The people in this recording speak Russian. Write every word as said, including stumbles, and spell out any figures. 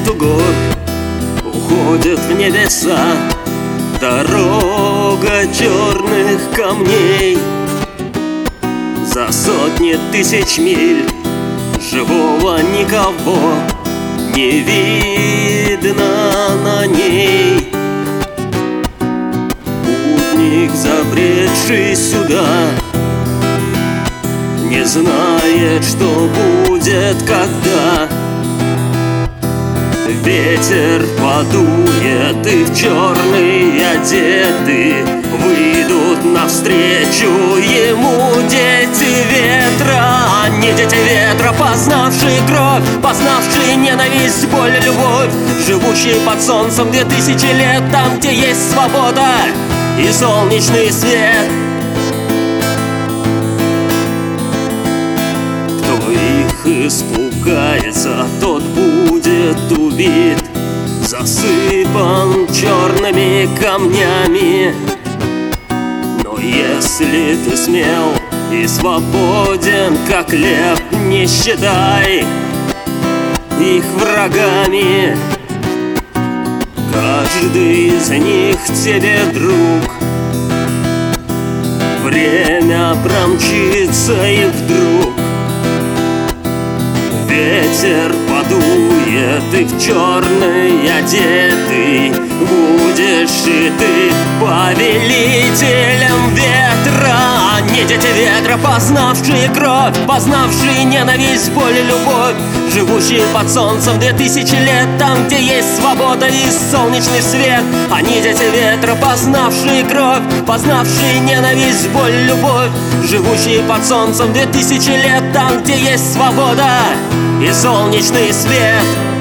Между гор уходит в небеса дорога черных камней. За сотни тысяч миль живого никого не видно на ней. Путник, забредший сюда, не знает, что будет, когда ветер подует, и в черный одеты выйдут навстречу ему дети ветра. Не дети ветра, познавшие кровь, познавшие ненависть, боль и любовь, живущие под солнцем две тысячи лет, там, где есть свобода и солнечный свет. Кто их испугается, тот будет убит, засыпан черными камнями. Но если ты смел и свободен, как лев, не считай их врагами. Каждый из них тебе друг. Время промчится, и вдруг ветер подует, и в черный одетый будешь и ты повелителем ветра. Не дети ветра, познавшие кровь, познавшие ненависть, боль и любовь, живущие под солнцем две тысячи лет, там, где есть свобода и солнечный свет. Они дети ветра, познавшие кровь, познавшие ненависть, боль и любовь, живущие под солнцем две тысячи лет, там, где есть свобода и солнечный свет.